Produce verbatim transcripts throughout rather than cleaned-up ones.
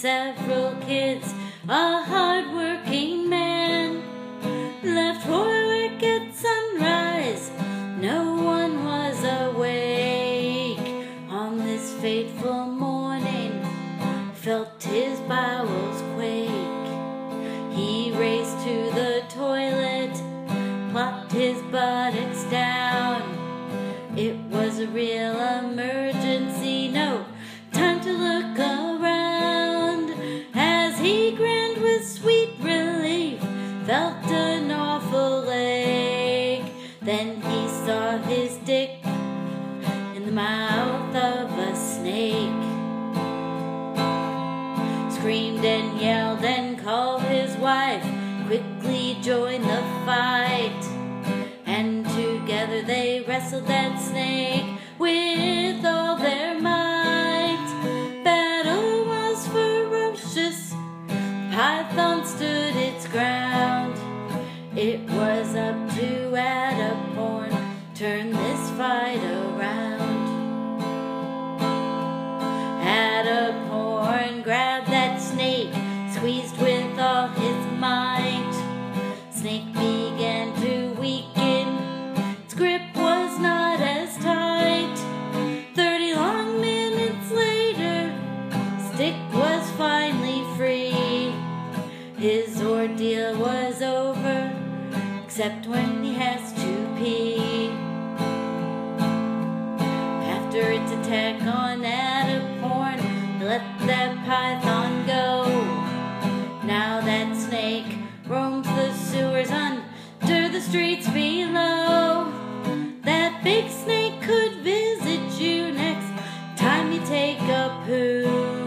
several kids, a hard-working man, left for work at sunrise. No one was awake on this fateful morning, felt his bowels quake. He raced to the toilet, plopped his buttocks down. It was a real emergency, no time to look around. As he grinned with sweet relief, felt an awful ache. Then he saw his dick in the mouth of a snake. Screamed and yelled and called his wife, quickly joined the fight. And together they wrestled that snake with all their might. Battle was ferocious, python stood its ground. It was up to Addaporn, turn this fight around. Addaporn grabbed that snake, squeezed with all his might. Snake began to weaken, its grip was not as tight. Thirty long minutes later, Stick was finally free. His ordeal was over, except when he has to pee. After its attack on Addaporn, they let that python go. Now that snake roams the sewers under the streets below. That big snake could visit you next time you take a poo.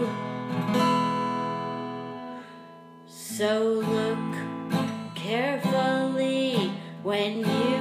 So look carefully when you